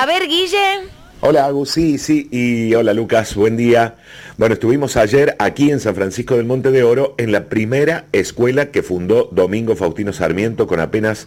A ver, Guille. Hola, Agus, sí, y hola, Lucas, buen día. Bueno, estuvimos ayer aquí en San Francisco del Monte de Oro en la primera escuela que fundó Domingo Faustino Sarmiento con apenas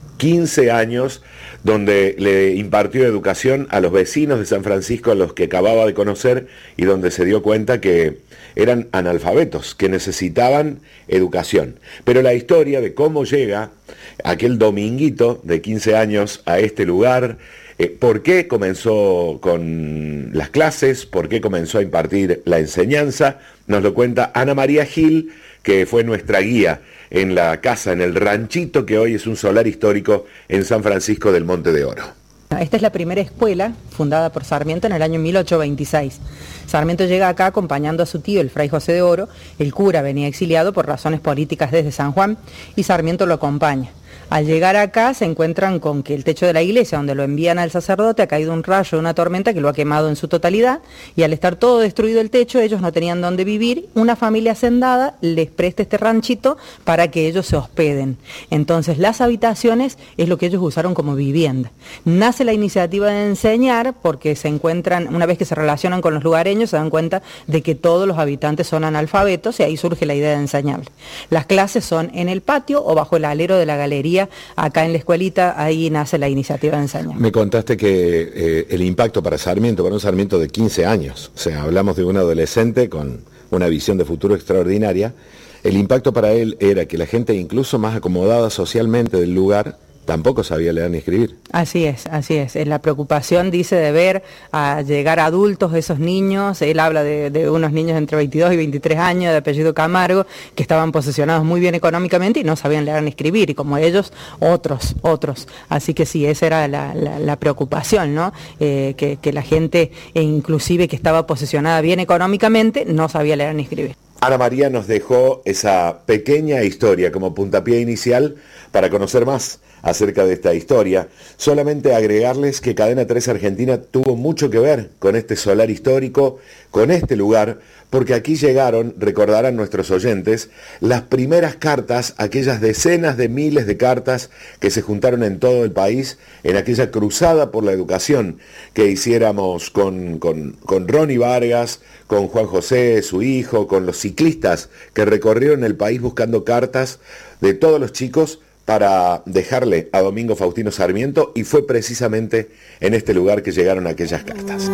15 años, donde le impartió educación a los vecinos de San Francisco, a los que acababa de conocer, y donde se dio cuenta que eran analfabetos, que necesitaban educación. Pero la historia de cómo llega aquel Dominguito de 15 años a este lugar, por qué comenzó con las clases, por qué comenzó a impartir la enseñanza, nos lo cuenta Ana María Gil, que fue nuestra guía en la casa, en el ranchito que hoy es un solar histórico en San Francisco del Monte de Oro. Esta es la primera escuela fundada por Sarmiento en el año 1826. Sarmiento llega acá acompañando a su tío, el fray José de Oro. El cura venía exiliado por razones políticas desde San Juan y Sarmiento lo acompaña. Al llegar acá se encuentran con que el techo de la iglesia donde lo envían al sacerdote ha caído un rayo de una tormenta que lo ha quemado en su totalidad, y al estar todo destruido el techo ellos no tenían dónde vivir. Una familia hacendada les presta este ranchito para que ellos se hospeden. Entonces las habitaciones es lo que ellos usaron como vivienda. Nace la iniciativa de enseñar porque se encuentran, una vez que se relacionan con los lugareños, se dan cuenta de que todos los habitantes son analfabetos y ahí surge la idea de enseñarles. Las clases son en el patio o bajo el alero de la galería. Acá en la escuelita, ahí nace la iniciativa de enseñar. Me contaste que el impacto para un Sarmiento de 15 años, o sea, hablamos de un adolescente con una visión de futuro extraordinaria, el impacto para él era que la gente incluso más acomodada socialmente del lugar tampoco sabía leer ni escribir. Así es. La preocupación, dice, de ver a llegar adultos esos niños. Él habla de unos niños entre 22 y 23 años, de apellido Camargo, que estaban posesionados muy bien económicamente y no sabían leer ni escribir, y como ellos, otros. Así que sí, esa era la preocupación, ¿no? Que la gente, inclusive que estaba posesionada bien económicamente, no sabía leer ni escribir. Ana María nos dejó esa pequeña historia como puntapié inicial para conocer más acerca de esta historia. Solamente agregarles que Cadena 3 Argentina tuvo mucho que ver con este solar histórico, con este lugar, porque aquí llegaron, recordarán nuestros oyentes, las primeras cartas, aquellas decenas de miles de cartas que se juntaron en todo el país en aquella cruzada por la educación que hiciéramos con Ronnie Vargas, con Juan José, su hijo, con los ciclistas que recorrieron el país buscando cartas de todos los chicos para dejarle a Domingo Faustino Sarmiento, y fue precisamente en este lugar que llegaron aquellas cartas.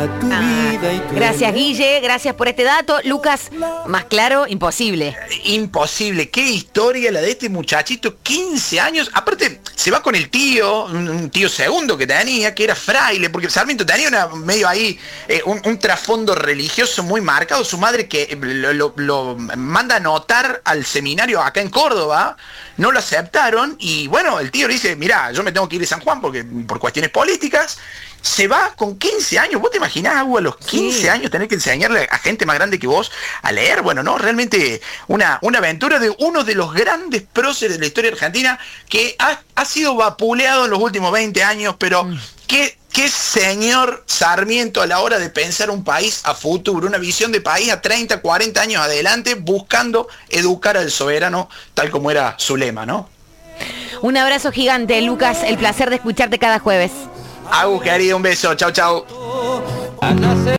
Gracias, Guille, gracias por este dato. Lucas, más claro, imposible. Imposible, qué historia la de este muchachito, 15 años, aparte se va con el tío, un tío segundo que tenía, que era fraile, porque Sarmiento tenía medio ahí, un trasfondo religioso muy marcado. Su madre que lo manda a anotar al seminario acá en Córdoba, no lo aceptaron, y bueno, el tío le dice, mirá, yo me tengo que ir de San Juan porque por cuestiones políticas. Se va con 15 años. ¿Vos te imaginás, Agua, a los 15 años tener que enseñarle a gente más grande que vos a leer? Bueno, no, realmente una aventura de uno de los grandes próceres de la historia argentina, que ha sido vapuleado en los últimos 20 años, pero qué señor Sarmiento a la hora de pensar un país a futuro, una visión de país a 30, 40 años adelante, buscando educar al soberano, tal como era su lema, ¿no? Un abrazo gigante, Lucas, el placer de escucharte cada jueves. Agus, querido, un beso, chau.